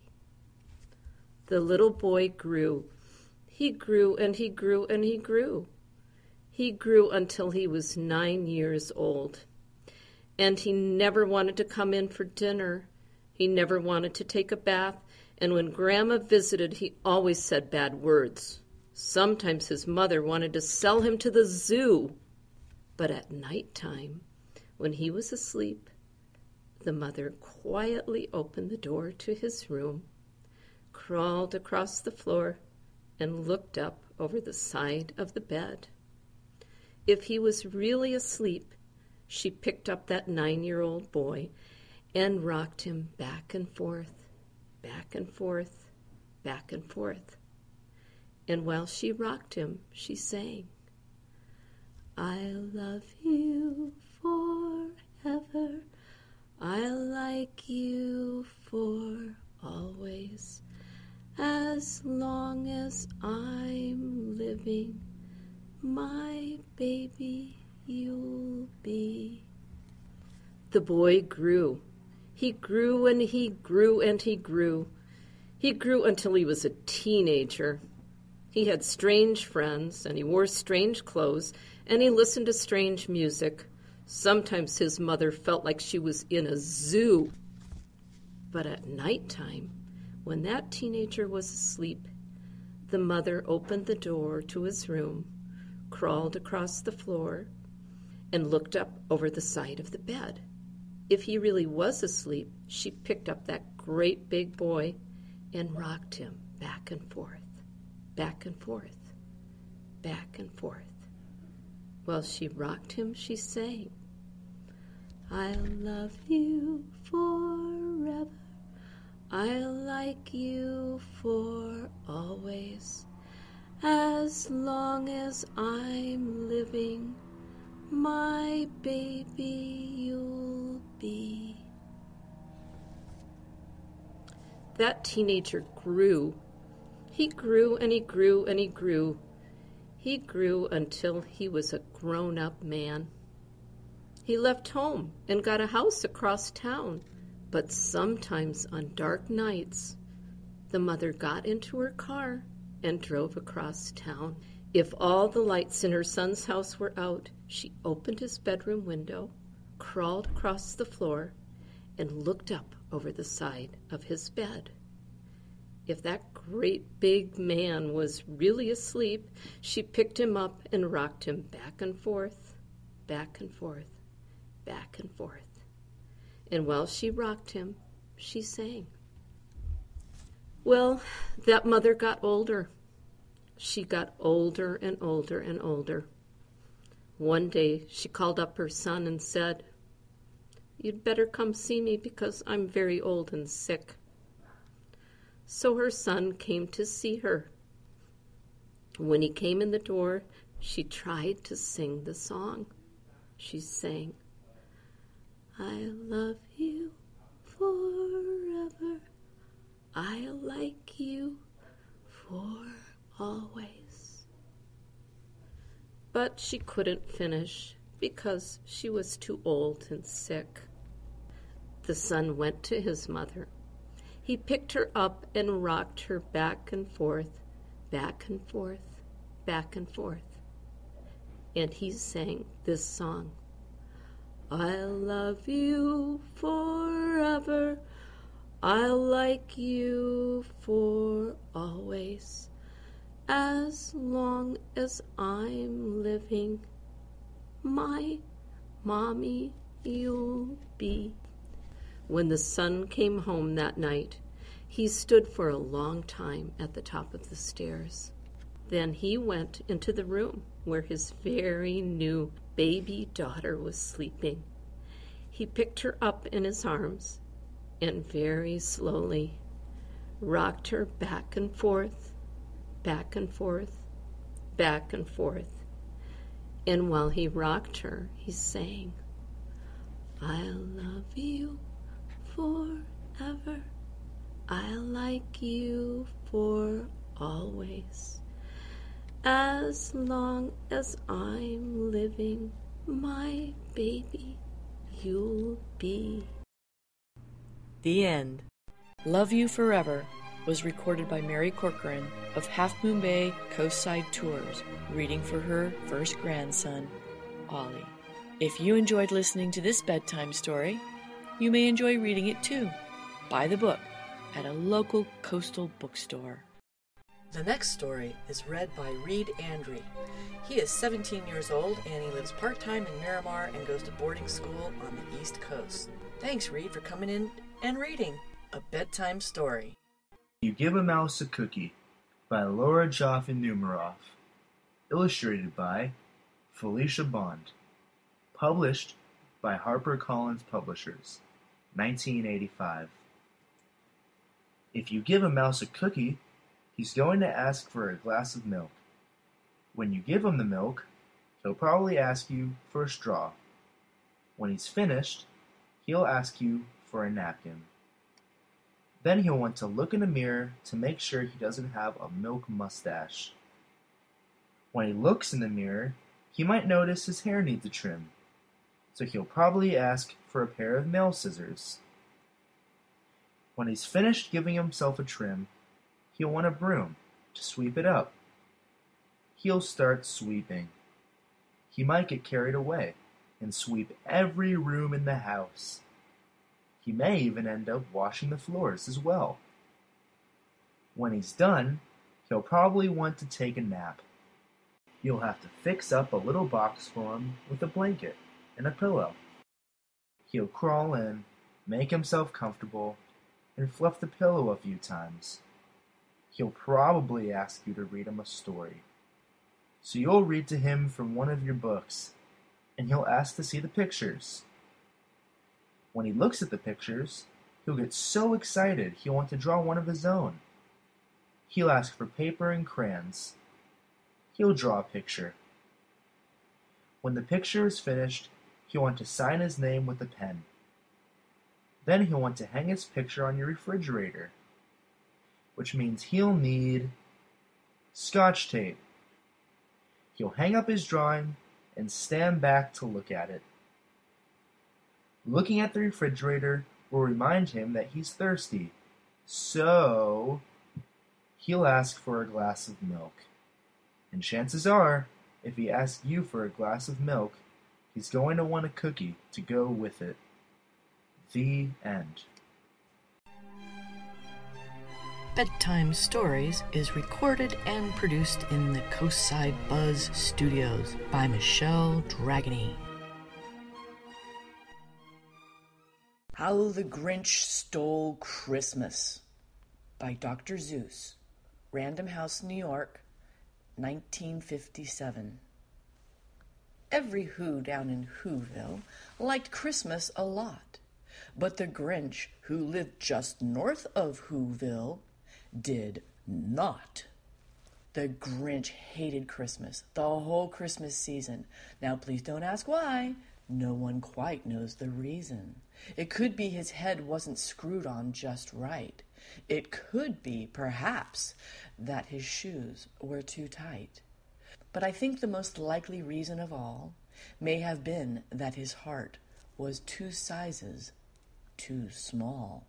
The little boy grew. He grew and he grew and he grew. He grew until he was 9 years old. And he never wanted to come in for dinner. He never wanted to take a bath. And when Grandma visited, he always said bad words. Sometimes his mother wanted to sell him to the zoo. But at nighttime, when he was asleep, the mother quietly opened the door to his room, crawled across the floor, and looked up over the side of the bed. If he was really asleep, she picked up that 9-year-old boy and rocked him back and forth, back and forth, back and forth. And while she rocked him, she sang, "I'll love you forever. I'll like you for always. As long as I'm living, my baby you'll be." The boy grew. He grew and he grew and he grew. He grew until he was a teenager. He had strange friends, and he wore strange clothes, and he listened to strange music. Sometimes his mother felt like she was in a zoo. But at nighttime, when that teenager was asleep, the mother opened the door to his room, crawled across the floor, and looked up over the side of the bed. If he really was asleep, she picked up that great big boy and rocked him back and forth, back and forth, back and forth. While she rocked him, she sang, "I'll love you forever. I'll like you for always. As long as I'm living, my baby you'll be." That teenager grew. He grew and he grew and he grew. He grew until he was a grown-up man. He left home and got a house across town. But sometimes on dark nights, the mother got into her car and drove across town. If all the lights in her son's house were out, she opened his bedroom window, crawled across the floor, and looked up over the side of his bed. If that great big man was really asleep, she picked him up and rocked him back and forth, back and forth, back and forth. And while she rocked him, she sang. Well, that mother got older. She got older and older and older. One day she called up her son and said, "You'd better come see me because I'm very old and sick." So her son came to see her. When he came in the door, she tried to sing the song. She sang, "I love you forever. I'll like you for always." But she couldn't finish because she was too old and sick. The son went to his mother. He picked her up and rocked her back and forth, back and forth, back and forth. And he sang this song, "I'll love you forever. I'll like you for always. As long as I'm living, my mommy you'll be." When the son came home that night, he stood for a long time at the top of the stairs. Then he went into the room where his very new baby daughter was sleeping. He picked her up in his arms and very slowly rocked her back and forth, back and forth, back and forth. And while he rocked her, he sang, "I'll love you forever. I'll like you for always. As long as I'm living, my baby you'll be." The end. Love You Forever was recorded by Mary Corcoran of Half Moon Bay Coastside Tours, reading for her first grandson, Ollie. If you enjoyed listening to this bedtime story, you may enjoy reading it too. Buy the book at a local coastal bookstore. The next story is read by Reed Andre. He is 17 years old and he lives part-time in Miramar and goes to boarding school on the East Coast. Thanks, Reed, for coming in and reading a bedtime story. You Give a Mouse a Cookie by Laura Joffin Numeroff. Illustrated by Felicia Bond. Published by HarperCollins Publishers, 1985. If you give a mouse a cookie, he's going to ask for a glass of milk. When you give him the milk, he'll probably ask you for a straw. When he's finished, he'll ask you for a napkin. Then he'll want to look in a mirror to make sure he doesn't have a milk mustache. When he looks in the mirror, he might notice his hair needs a trim, so he'll probably ask for a pair of nail scissors. When he's finished giving himself a trim, he'll want a broom to sweep it up. He'll start sweeping. He might get carried away and sweep every room in the house. He may even end up washing the floors as well. When he's done, he'll probably want to take a nap. You'll have to fix up a little box for him with a blanket and a pillow. He'll crawl in, make himself comfortable, and fluff the pillow a few times. He'll probably ask you to read him a story. So you'll read to him from one of your books, and he'll ask to see the pictures. When he looks at the pictures, he'll get so excited he'll want to draw one of his own. He'll ask for paper and crayons. He'll draw a picture. When the picture is finished, he'll want to sign his name with a pen. Then he'll want to hang his picture on your refrigerator, which means he'll need Scotch tape. He'll hang up his drawing and stand back to look at it. Looking at the refrigerator will remind him that he's thirsty, so he'll ask for a glass of milk. And chances are, if he asks you for a glass of milk, he's going to want a cookie to go with it. The end. Bedtime Stories is recorded and produced in the Coastside Buzz Studios by Michelle Dragony. How the Grinch Stole Christmas by Dr. Seuss, Random House, New York, 1957. Every Who down in Whoville liked Christmas a lot, but the Grinch, who lived just north of Whoville, did not. The Grinch hated Christmas, the whole Christmas season. Now please don't ask why. No one quite knows the reason. It could be his head wasn't screwed on just right. It could be, perhaps, that his shoes were too tight. But I think the most likely reason of all may have been that his heart was 2 sizes too small.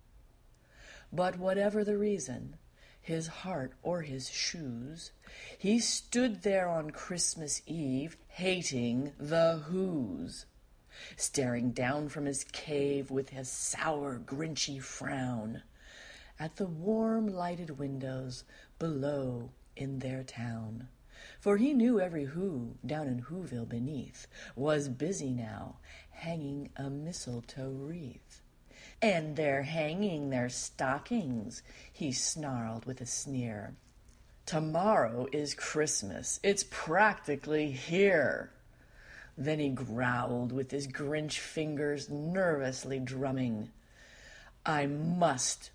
But whatever the reason, his heart or his shoes, he stood there on Christmas Eve hating the Whos, staring down from his cave with his sour, grinchy frown at the warm lighted windows below in their town. For he knew every Who down in Whoville beneath was busy now hanging a mistletoe wreath. And they're hanging their stockings, he snarled with a sneer. Tomorrow is Christmas. It's practically here. Then he growled with his Grinch fingers nervously drumming. I must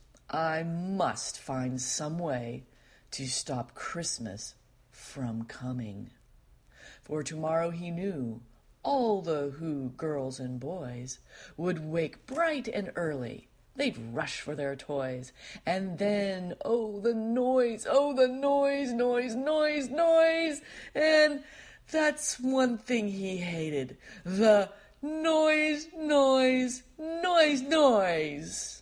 find some way to stop Christmas from coming. For tomorrow he knew all the Who girls and boys would wake bright and early. They'd rush for their toys. And then, oh, the noise, noise, noise, noise. And that's one thing he hated. The noise, noise, noise, noise.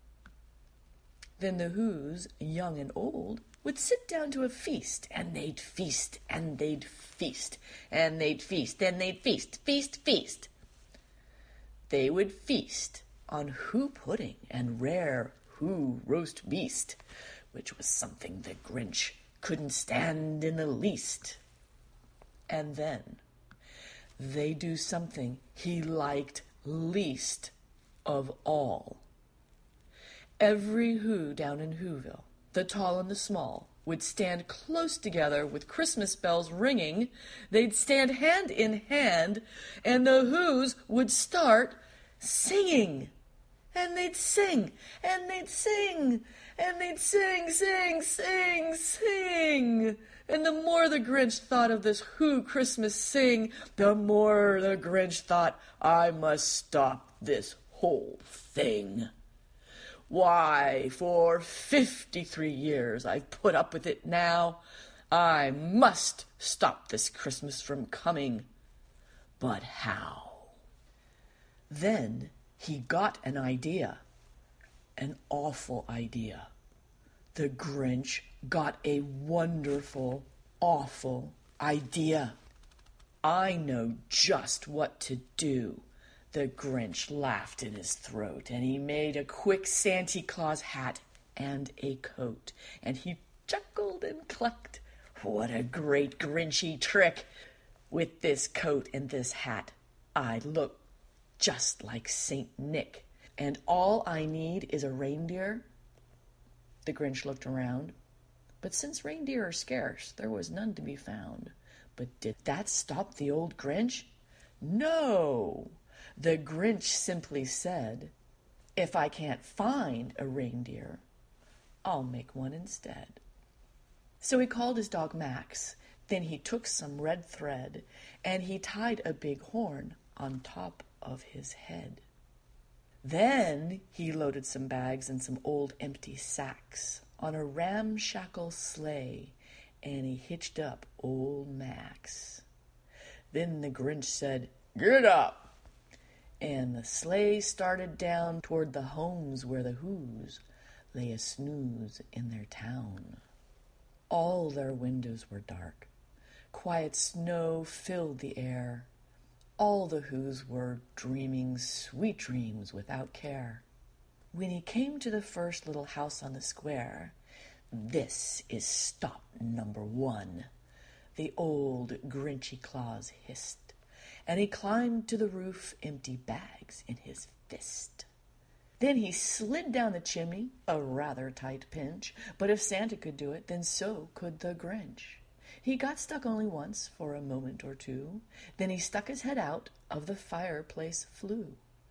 Then the Whos, young and old, would sit down to a feast, and they'd feast, and they'd feast, and they'd feast, and they'd feast, feast, feast. They would feast on Who pudding and rare Who roast beast, which was something the Grinch couldn't stand in the least. And then they'd do something he liked least of all. Every Who down in Whoville, the tall and the small, would stand close together with Christmas bells ringing. They'd stand hand in hand, and the Who's would start singing. And they'd sing, and they'd sing, and they'd sing, sing, sing, sing. And the more the Grinch thought of this Who Christmas sing, the more the Grinch thought, I must stop this whole thing. Why, for 53 years I've put up with it now. I must stop this Christmas from coming. But how? Then he got an idea, an awful idea. The Grinch got a wonderful, awful idea. I know just what to do. The Grinch laughed in his throat, and he made a quick Santa Claus hat and a coat, and he chuckled and clucked. What a great Grinchy trick! With this coat and this hat, I look just like Saint Nick, and all I need is a reindeer. The Grinch looked around, but since reindeer are scarce, there was none to be found. But did that stop the old Grinch? No! The Grinch simply said, if I can't find a reindeer, I'll make one instead. So he called his dog Max. Then he took some red thread, and he tied a big horn on top of his head. Then he loaded some bags and some old empty sacks on a ramshackle sleigh, and he hitched up old Max. Then the Grinch said, "Get up!" And the sleigh started down toward the homes where the Who's lay a snooze in their town. All their windows were dark. Quiet snow filled the air. All the Who's were dreaming sweet dreams without care. When he came to the first little house on the square, "This is stop number 1, the old Grinchy Claus hissed. And he climbed to the roof, empty bags in his fist. Then he slid down the chimney, a rather tight pinch, but if Santa could do it, then so could the Grinch. He got stuck only once, for a moment or two, then he stuck his head out of the fireplace flue,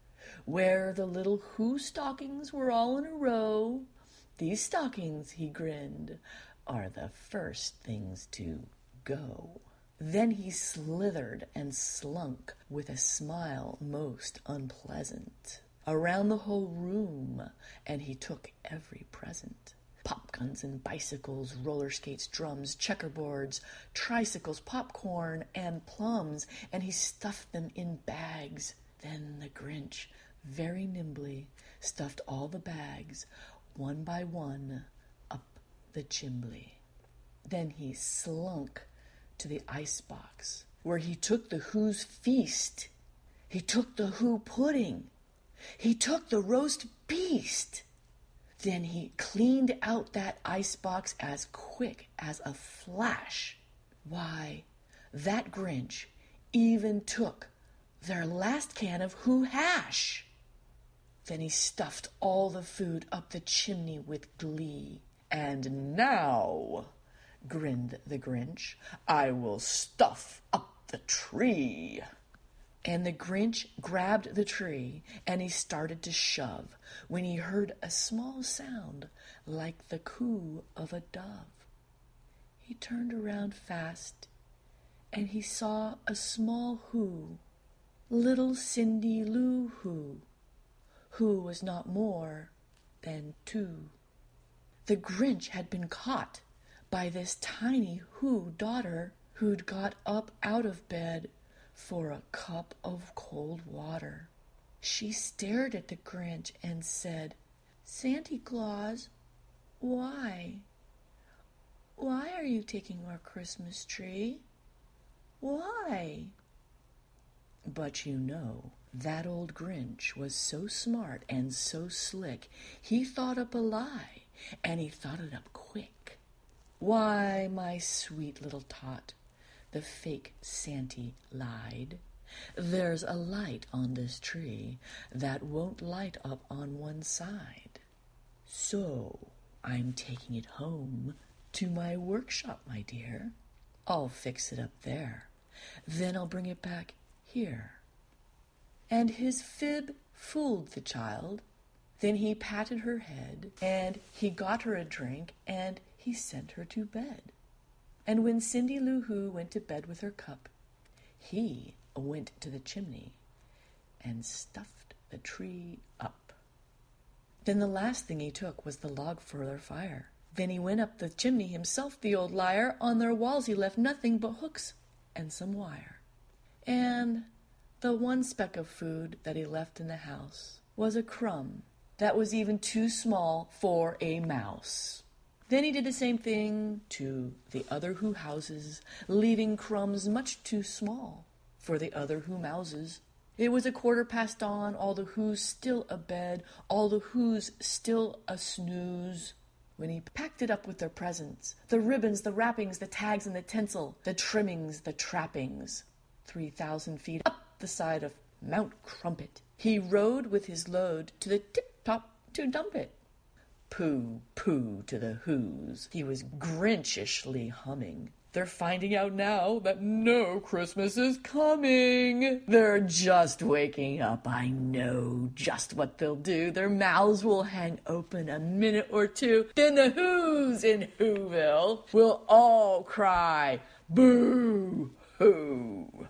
where the little Who stockings were all in a row. These stockings, he grinned, are the first things to go. Then he slithered and slunk with a smile most unpleasant around the whole room, and he took every present. Popguns and bicycles, roller skates, drums, checkerboards, tricycles, popcorn, and plums, and he stuffed them in bags. Then the Grinch, very nimbly, stuffed all the bags, one by one, up the chimbley. Then he slunk to the icebox, where he took the Who's feast. He took the Who pudding. He took the roast beast. Then he cleaned out that icebox as quick as a flash. Why, that Grinch even took their last can of Who hash. Then he stuffed all the food up the chimney with glee. And now, grinned the Grinch, I will stuff up the tree. And the Grinch grabbed the tree, and he started to shove, when he heard a small sound like the coo of a dove. He turned around fast, and he saw a small Who, little Cindy Lou Who was not more than 2. The Grinch had been caught by this tiny Who daughter who'd got up out of bed for a cup of cold water. She stared at the Grinch and said, "Santa Claus, why? Why are you taking our Christmas tree? Why?" But you know, that old Grinch was so smart and so slick, he thought up a lie, and he thought it up quick. "Why, my sweet little tot," the fake Santy lied, "there's a light on this tree that won't light up on one side. So I'm taking it home to my workshop, my dear. I'll fix it up there. Then I'll bring it back here." And his fib fooled the child. Then he patted her head, and he got her a drink, and he sent her to bed. And when Cindy Lou Who went to bed with her cup, he went to the chimney and stuffed the tree up. Then the last thing he took was the log for their fire. Then he went up the chimney himself, the old liar. On their walls he left nothing but hooks and some wire. And the one speck of food that he left in the house was a crumb that was even too small for a mouse. Then he did the same thing to the other Who houses, leaving crumbs much too small for the other Who mouses. It was 1:15, all the Who's still abed, all the Who's still a snooze, when he packed it up with their presents, the ribbons, the wrappings, the tags and the tinsel, the trimmings, the trappings. 3,000 feet up the side of Mount Crumpet, he rode with his load to the tip-top to dump it. Pooh, pooh to the Who's, he was Grinchishly humming. They're finding out now that no Christmas is coming. They're just waking up. I know just what they'll do. Their mouths will hang open a minute or two. Then the Who's in Whoville will all cry, "Boo-hoo!"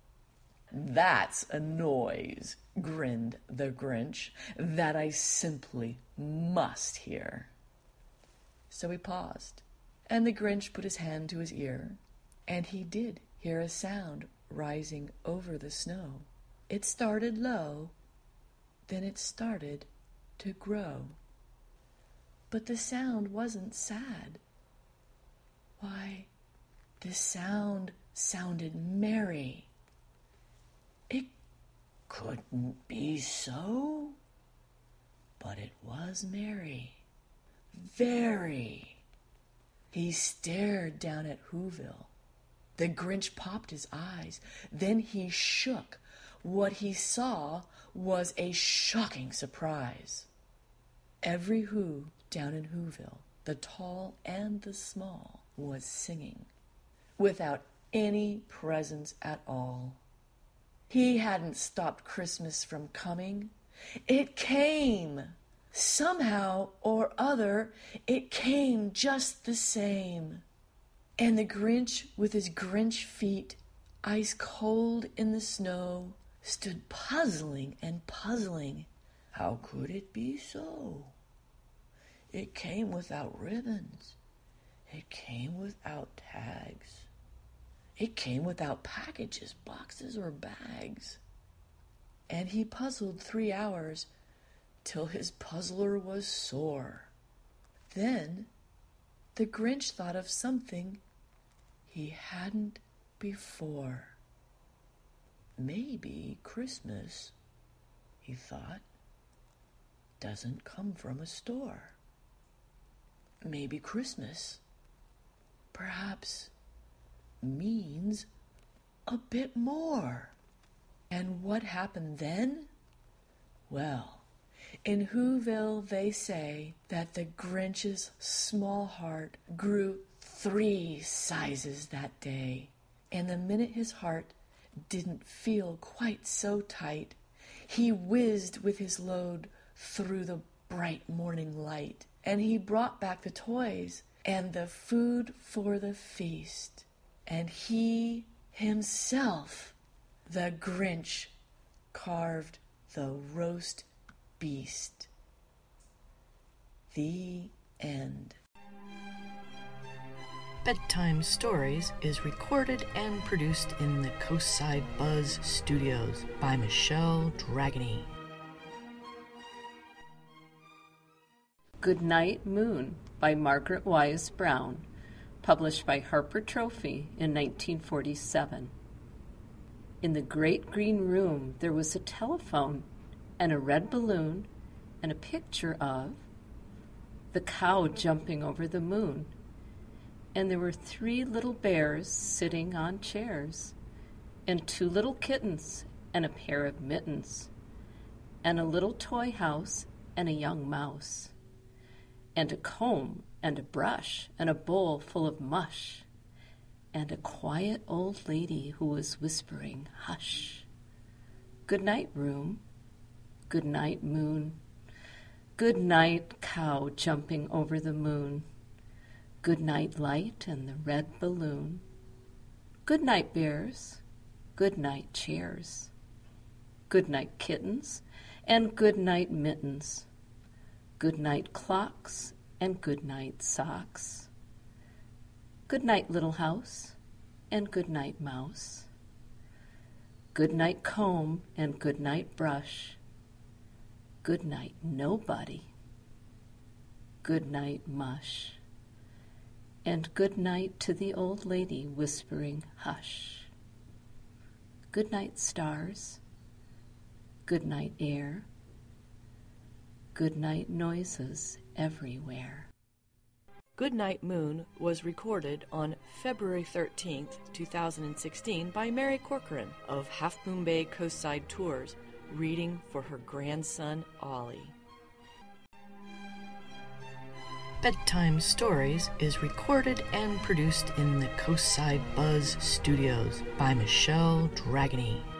"That's a noise," grinned the Grinch, "that I simply must hear." So he paused, and the Grinch put his hand to his ear, and he did hear a sound rising over the snow. It started low, then it started to grow. But the sound wasn't sad. Why, the sound sounded merry. It couldn't be so, but it was merry. Very. He stared down at Whoville. The Grinch popped his eyes. Then he shook. What he saw was a shocking surprise. Every Who down in Whoville, the tall and the small, was singing, without any presents at all. He hadn't stopped Christmas from coming. It came. Somehow or other, it came just the same. And the Grinch, with his Grinch feet, ice cold in the snow, stood puzzling and puzzling. How could it be so? It came without ribbons. It came without tags. It came without packages, boxes, or bags. And he puzzled 3 hours, till his puzzler was sore. Then the Grinch thought of something he hadn't before. Maybe Christmas, he thought, doesn't come from a store. Maybe Christmas, perhaps, means a bit more. And what happened then? Well, in Whoville they say that the Grinch's small heart grew 3 sizes that day. And the minute his heart didn't feel quite so tight, he whizzed with his load through the bright morning light. And he brought back the toys and the food for the feast. And he himself, the Grinch, carved the roast beast. The end. Bedtime Stories is recorded and produced in the Coastside Buzz Studios by Michelle Dragony. Good Night Moon by Margaret Wise Brown, published by Harper Trophy in 1947. In the great green room there was a telephone and a red balloon and a picture of the cow jumping over the moon. And there were 3 little bears sitting on chairs, and 2 little kittens and a pair of mittens, and a little toy house and a young mouse, and a comb and a brush, and a bowl full of mush, and a quiet old lady who was whispering, hush. Good night, room. Good night, moon. Good night, cow jumping over the moon. Good night, light and the red balloon. Good night, bears. Good night, chairs. Good night, kittens, and good night, mittens. Good night, clocks, and good night, socks. Good night, little house, and good night, mouse. Good night, comb, and good night, brush. Good night, nobody. Good night, mush. And good night to the old lady whispering, hush. Good night, stars. Good night, air. Good night, noises everywhere. Good Night Moon was recorded on February 13th, 2016 by Mary Corcoran of Half Moon Bay Coastside Tours, reading for her grandson Ollie. Bedtime Stories is recorded and produced in the Coastside Buzz Studios by Michelle Dragony.